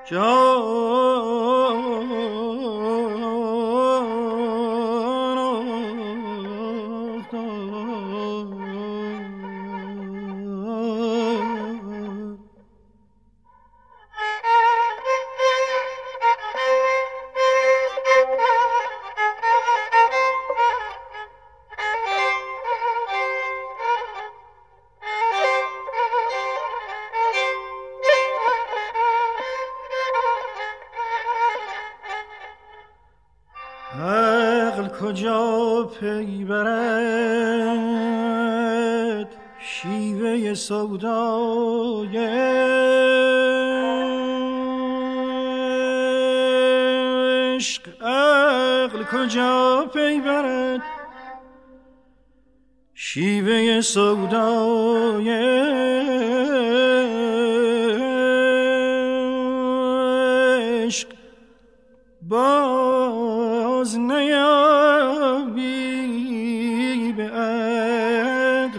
عقل کجا پی برد شیوه سودای عشق، عقل کجا پی برد شیوه سودای عشق، باز نیابی به عقل،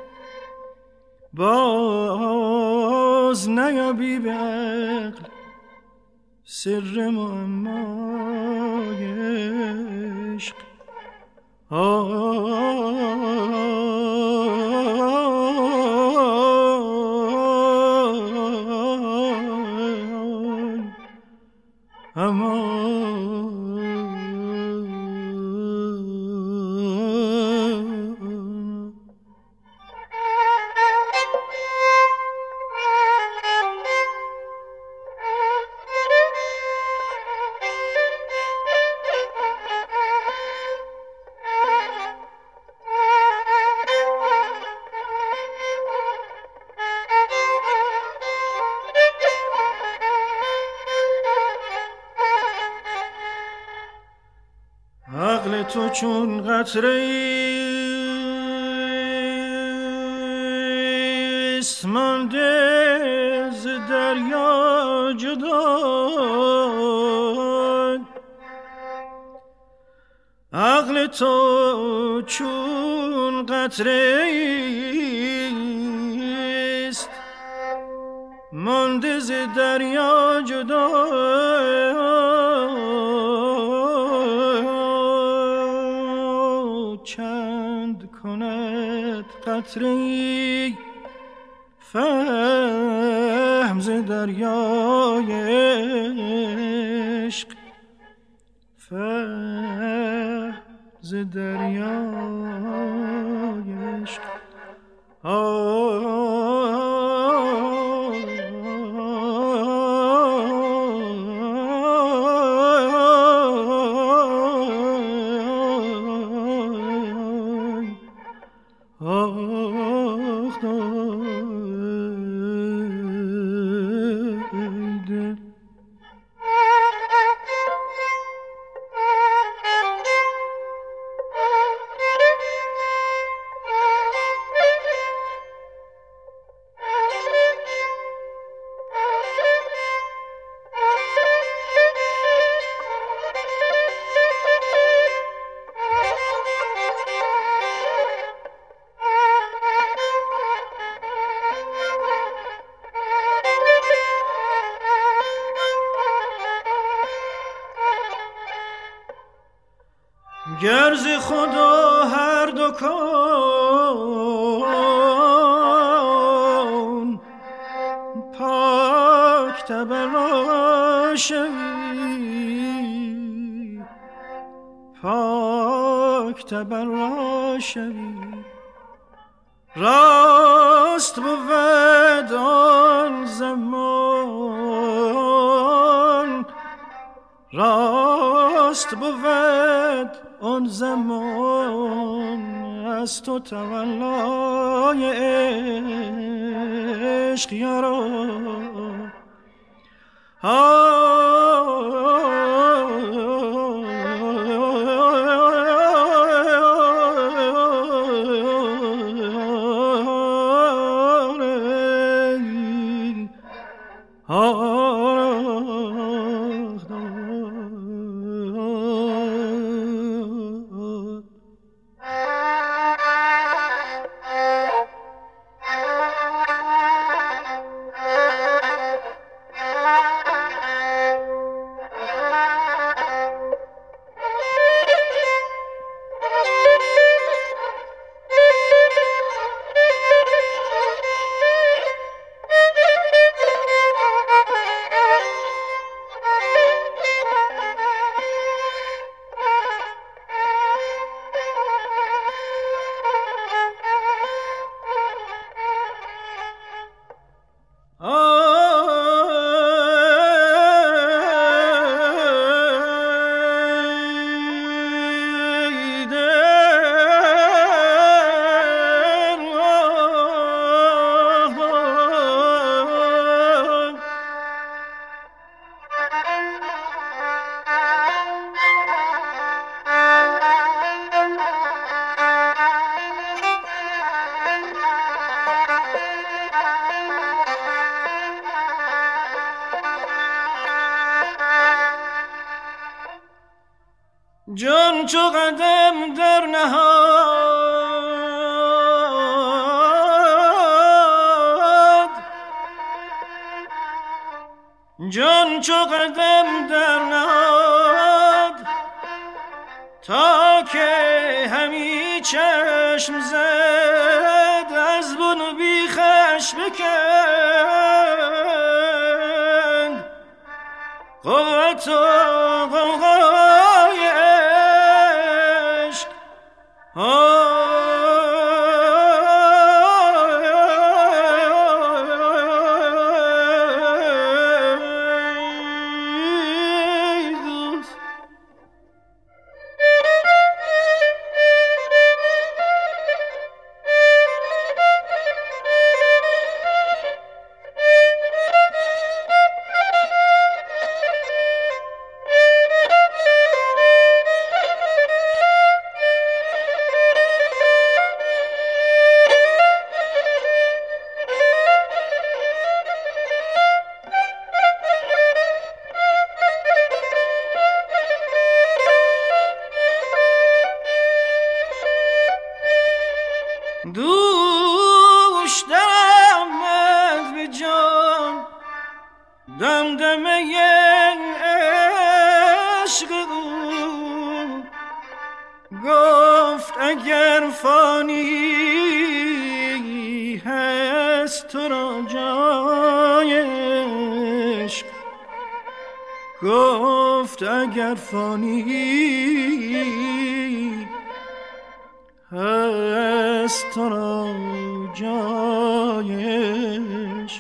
باز نیابی به عقل سر معمای عشق. عقل تو چون قطره ایست مانده ز دریا جدا، عقل تو چون قطره ایست مانده ز دریا جدا، چند کند قطره فهم ز دریای عشق، فهم ز دریای عشق. گر ز خدا هر دو کون پاک تبرا شوی، پاک تبرا شوی، راست بود آن زمان، راست بود آن زمان از تو تولای عشق یارا. جان چو قدم در نهاد، جان چو قدم در نهاد، تا که همی چشم زد از بن بیخش بکند قوت و غوغای عشق. دوش در آمد به جان دمدمه عشق او، گفت اگر فانی هست تو را جای عشق، گفت اگر فانی هست تو را جای عشق.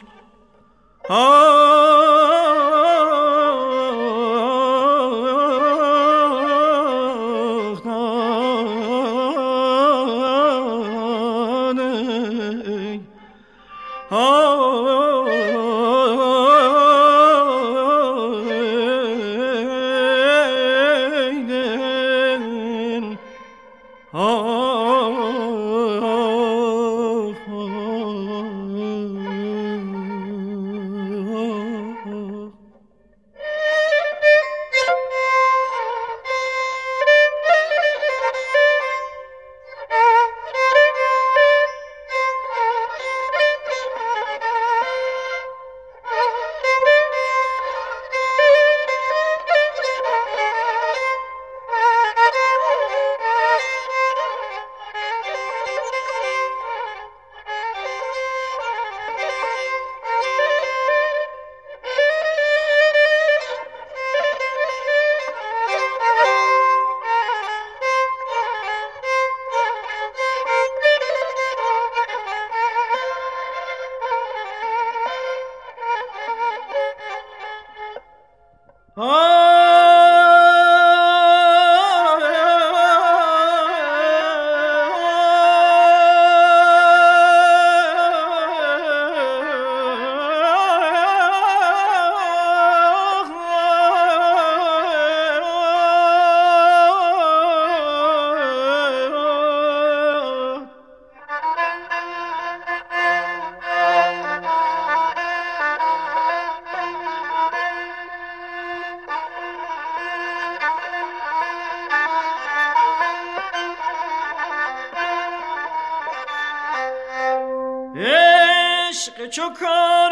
عشق چو کار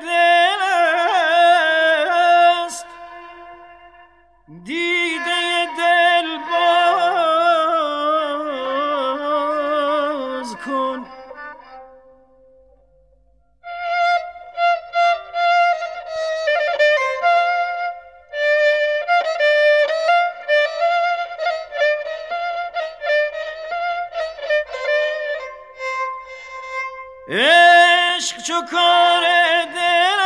دل است، دیده دل باز کن. عشق چو کار دل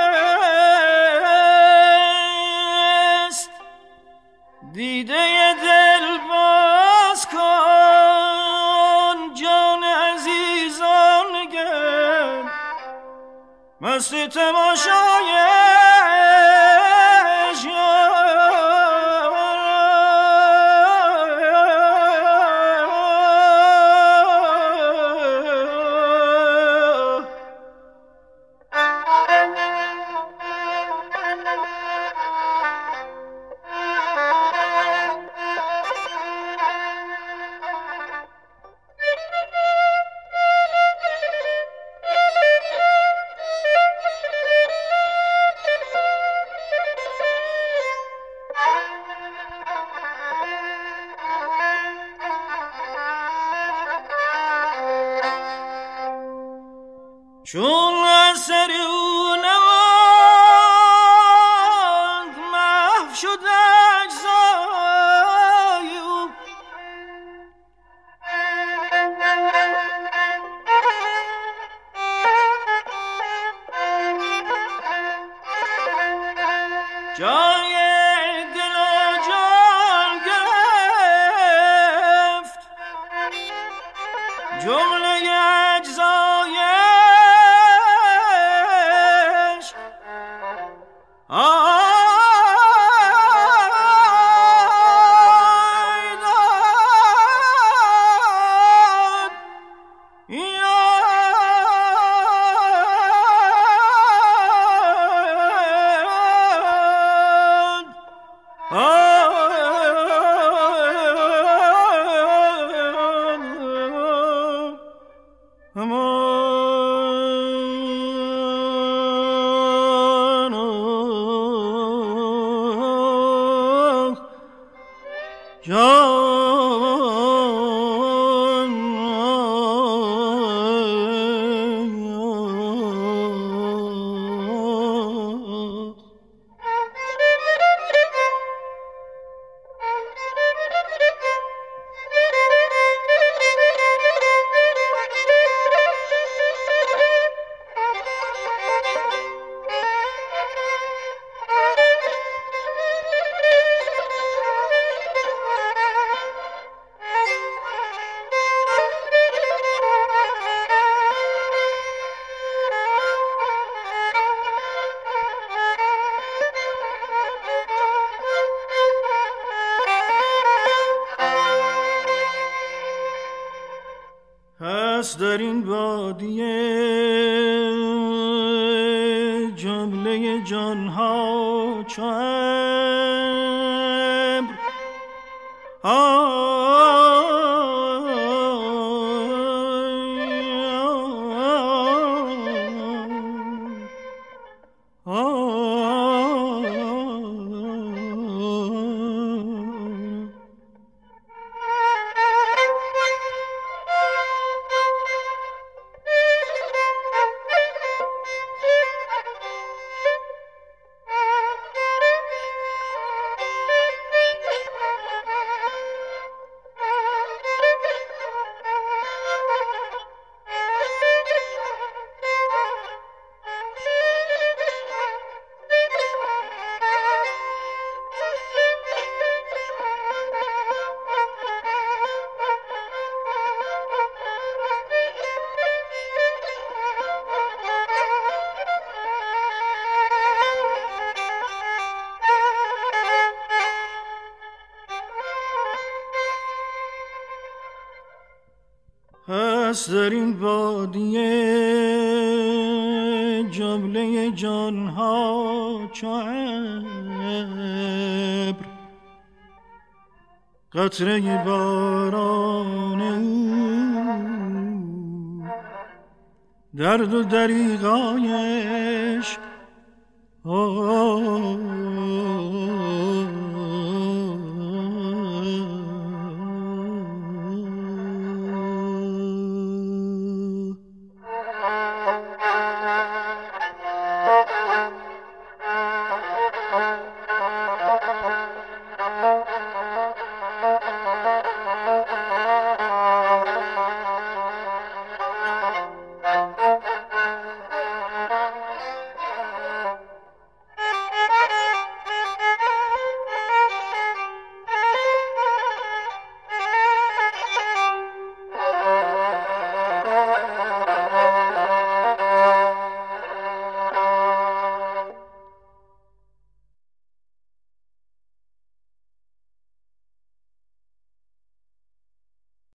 است، دیده دل باز کن. جان عزیزان نگر مست تماشای چون اثر او نماند محو شد اجزای او. جای دل و جان گرفت جمله اجزایش. پس در این بادیه جمله جانها چو پس در این بادیه جمله جانها چو ابر قطره باران او درد و دریغایش